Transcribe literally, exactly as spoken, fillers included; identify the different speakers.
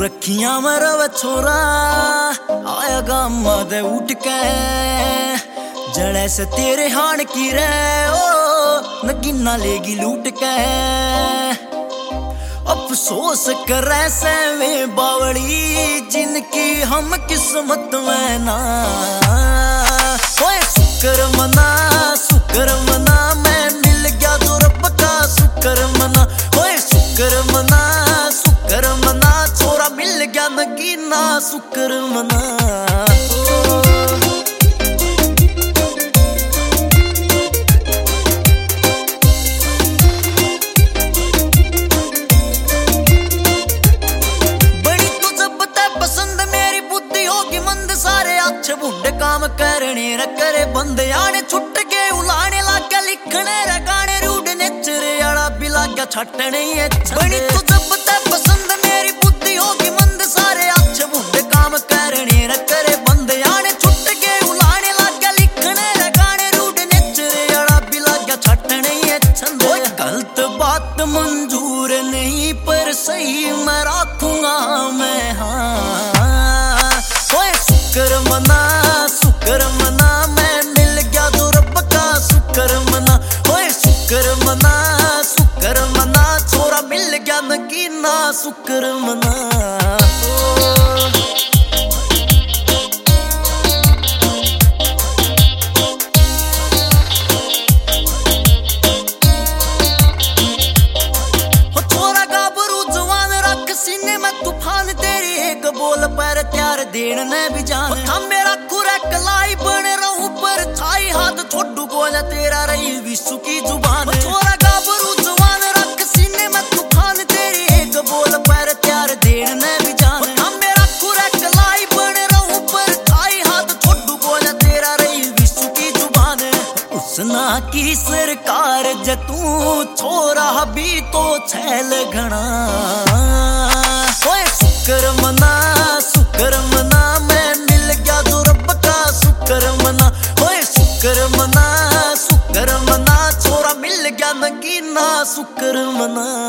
Speaker 1: रखिया मरव छोरा आया गामा दे उठ के जड़े से तेरे हान की रे ओ नगीना लेगी लूट के अफसोस करे से वे बावड़ी जिनकी हम किस्मत में ना ओए शुक्र मना शुक्र मना मैं मिल गया तो रब का शुक्र मना ओए शुक्र मना शुक्र मना छोरा मिल गया नगीना शुक्र मना बुढ़े काम करने करे बंदे आने छुट के उलाने लागे लिखने रे गाने रूड नेचरे आड़ा भी लाग्या छटने बड़ी तू जब ते पसंद मेरी बुद्धि होगी मंद सारे अच्छे बुढ़े काम करने करे बंदे आने छुट के उलाने लागे लिखने रे गाने रूड नेचरे आड़ा भी लाग्या छटने छंद गलत बात मंजूर नहीं पर सही मैं रखूंगा मैं हाँ शुक्र मना शुक्र मना मैं मिल गया तो रब का शुक्र मना ओए शुक्र मना शुक्र मना छोरा मिल गया नगीना शुक्र मना पर त्यार देन ने भी जाने हम मेरा खुरा कलाई बने रहूं पर छाई हाथ छोड़ू बोला तेरा रही विश्व की जुबान छोरा गाबरू जवान रख सीने में तूफान तेरी एक बोल पर त्यार देन ने भी जाने हम मेरा खुरा कलाई बने रहूं पर छाई हाथ छोड़ू बोला तेरा रही विश्व की जुबान उसना की सरकार जतू छोरा भी तो छैल घना ओए शुक्र मना शुक्र मना मैं मिल गया तो रब का शुक्र मना ओए शुक्र मना शुक्र मना छोरा मिल गया नगीना शुक्र मना।